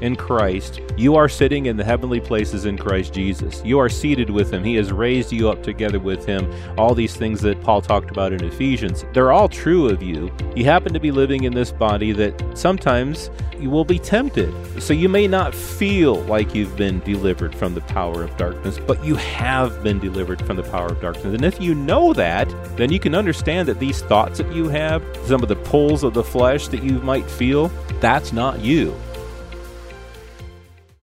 in Christ. You are sitting in the heavenly places in Christ Jesus. You are seated with Him. He has raised you up together with Him. All these things that Paul talked about in Ephesians, they're all true of you. You happen to be living in this body that sometimes you will be tempted. So you may not feel like you've been delivered from the power of darkness, but you have been delivered from the power of darkness. And if you know that, then you can understand that these thoughts that you have, some of the pulls of the flesh that you might feel, that's not you.